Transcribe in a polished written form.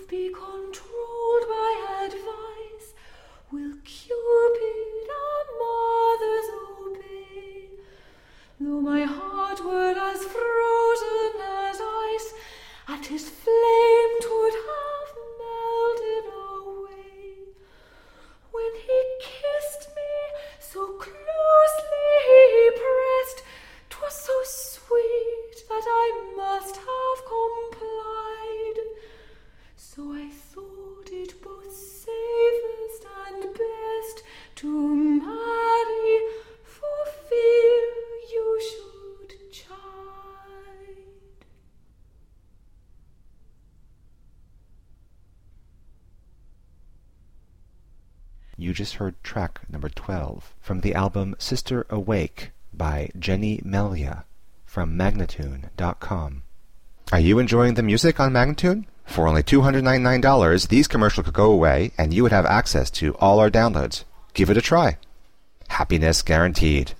be controlled by advice? Will Cupid our mothers obey? Though my heart were as frozen as ice, at his flame 'twould have melted away. When he kissed me, so closely he pressed, 'twas so sweet that I must have complied. So I thought it both safest and best to marry, for fear you should chide. You just heard track number 12 from the album Sister Awake by Jenny Melia from Magnatune.com. Are you enjoying the music on Magnatune? For only $299, these commercials could go away and you would have access to all our downloads. Give it a try. Happiness guaranteed.